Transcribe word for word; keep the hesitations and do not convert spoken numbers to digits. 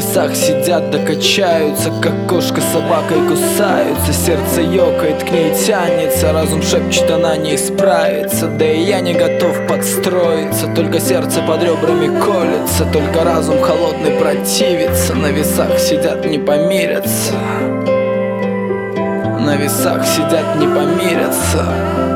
весах сидят да качаются, как кошка с собакой кусаются. Сердце ёкает, к ней тянется, разум шепчет, она не исправится. Да и я не готов подстроиться, только сердце под ребрами колется, только разум холодный противится. На весах сидят, не помирятся, на весах сидят, не помирятся.